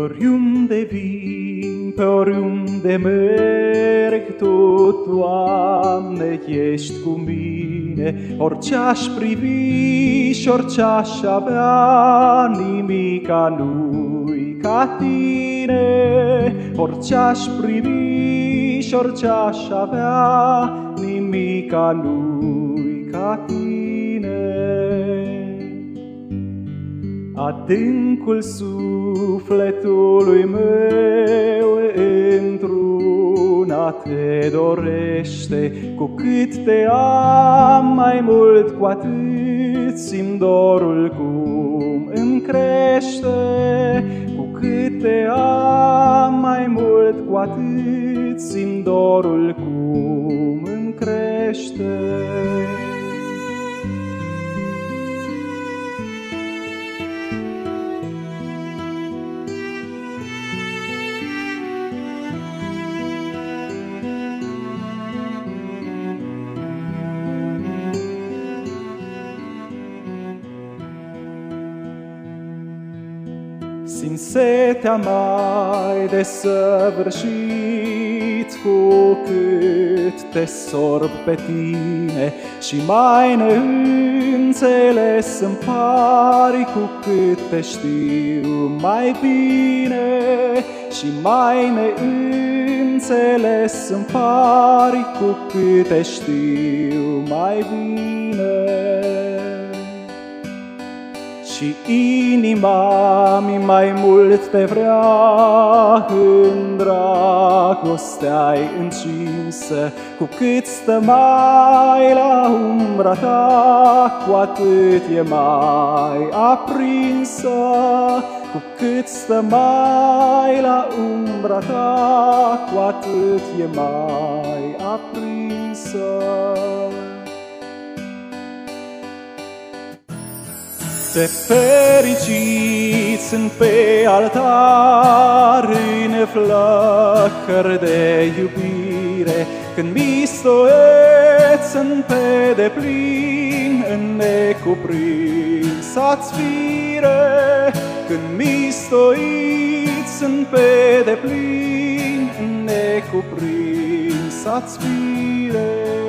oriunde vin, pe oriunde merg, tot, Doamne, ești cu mine. Orice-aș privi și orice-aș avea, nimica nu-i ca Tine. Orice-aș privi și orice-aș avea, nimica nu-i ca Tine. Adâncul sufletului meu într-una te dorește. Cu cât te am mai mult, cu atât simt dorul cum îmi crește. Cu cât te am mai mult, cu atât simt dorul cum îmi crește. Simt setea mai desăvârșit cu cât te sorb pe Tine, și mai neînțeles îmi pari cu cât te știu mai bine. Și mai neînțeles îmi pari cu cât te știu mai bine. Și inima-mi mai mult te vrea, în dragostea-i încinsă. Cu cât stă mai la umbra ta, cu atât e mai aprinsă. Cu cât stă mai la umbra ta, cu atât e mai aprinsă. De fericiți sunt pe altar, în flăcări de iubire, când mistoieți sunt pe deplin, în necuprinsa-ți fire. Când mistoiți sunt pe deplin, în necuprinsa-ți fire.